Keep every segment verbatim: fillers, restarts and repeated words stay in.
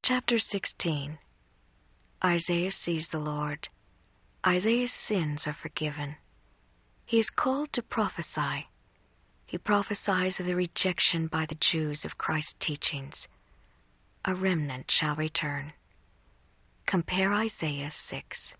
Chapter sixteen. Isaiah sees the Lord. Isaiah's sins are forgiven. He is called to prophesy. He prophesies of the rejection by the Jews of Christ's teachings. A remnant shall return. Compare Isaiah six.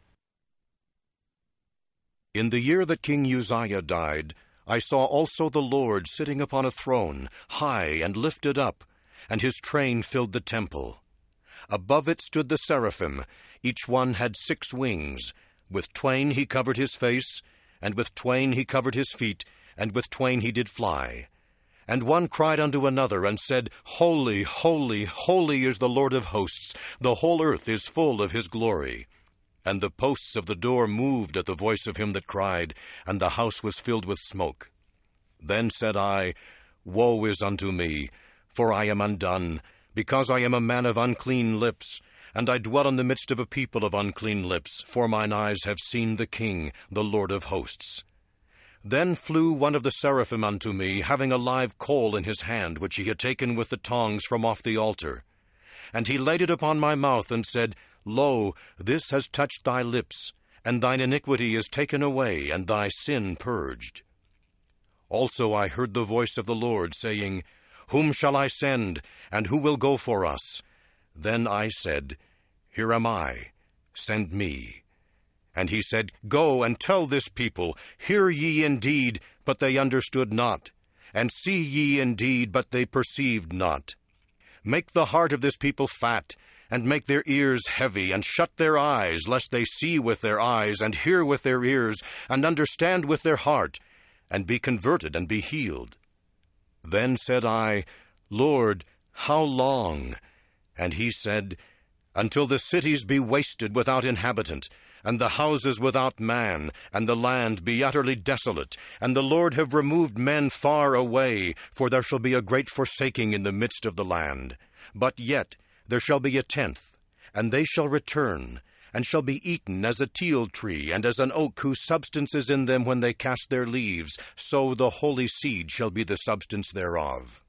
In the year that King Uzziah died, I saw also the Lord sitting upon a throne, high and lifted up, and his train filled the temple. Above it stood the seraphim. Each one had six wings. With twain he covered his face, and with twain he covered his feet, and with twain he did fly. And one cried unto another, and said, Holy, holy, holy is the Lord of hosts. The whole earth is full of his glory. And the posts of the door moved at the voice of him that cried, and the house was filled with smoke. Then said I, Woe is unto me, for I am undone, because I am a man of unclean lips, and I dwell in the midst of a people of unclean lips, for mine eyes have seen the King, the Lord of hosts. Then flew one of the seraphim unto me, having a live coal in his hand, which he had taken with the tongs from off the altar. And he laid it upon my mouth, and said, Lo, this has touched thy lips, and thine iniquity is taken away, and thy sin purged. Also I heard the voice of the Lord, saying, Whom shall I send, and who will go for us? Then I said, Here am I, send me. And he said, Go and tell this people, Hear ye indeed, but they understood not, and see ye indeed, but they perceived not. Make the heart of this people fat, and make their ears heavy, and shut their eyes, lest they see with their eyes, and hear with their ears, and understand with their heart, and be converted, and be healed. Then said I, Lord, how long? And he said, Until the cities be wasted without inhabitant, and the houses without man, and the land be utterly desolate, and the Lord have removed men far away, for there shall be a great forsaking in the midst of the land. But yet there shall be a tenth, and they shall return, and shall be eaten as a teil tree, and as an oak whose substance is in them when they cast their leaves, so the holy seed shall be the substance thereof.